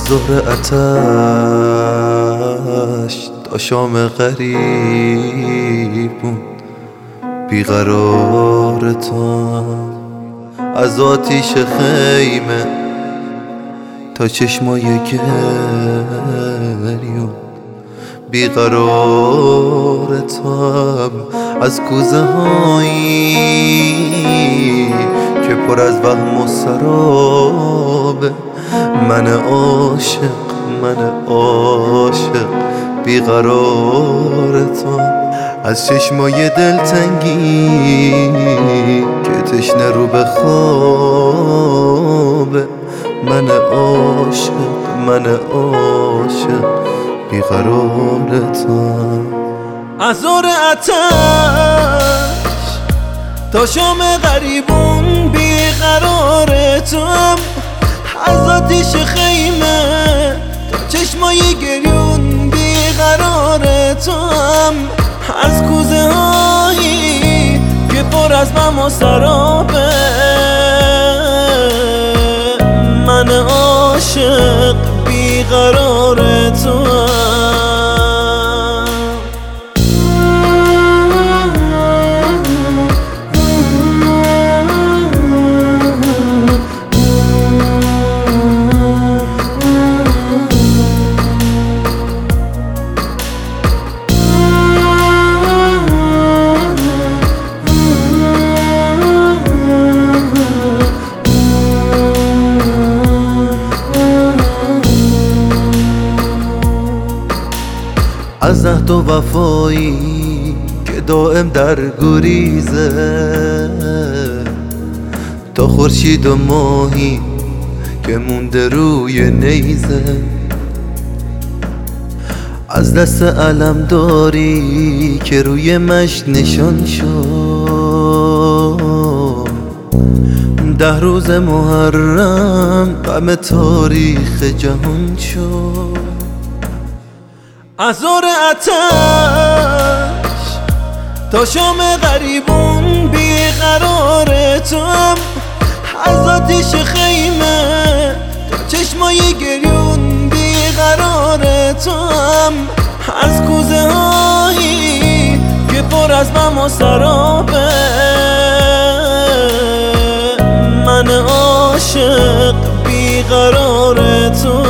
ظهر آتش تا شام غریب بود بیقرار تو، از آتیش خیمه تا چشمای گریون بیقرار تو، از کوزه هایی که پر از وهم و سرابه، من عاشق بیقرار تو، از چشمای دلتنگی که تشنه رو به خوابه، من عاشق بیقرار تو، از ظهر آتش تا شام غریبون بیقرار توام، از آتیش خیمه تا چشمای گریون بیقرار توام، از کوزه هایی که پر از غم و سرابه، من عاشق بیقرار توام. از عهد و وفایی که دائم در گریزه، تا خورشید و ماهی که مونده روی نیزه، از دست علمداری که روی مشت نشان شد، 10 روز محرم غم تاریخ جهان شد، از ظهر آتش تا شام غریبون بیقرار توام، از آتیش خیمه تا چشمای گریون بیقرار توام، از کوزه هایی که پر از غم و سرابه، من عاشق بیقرار توام.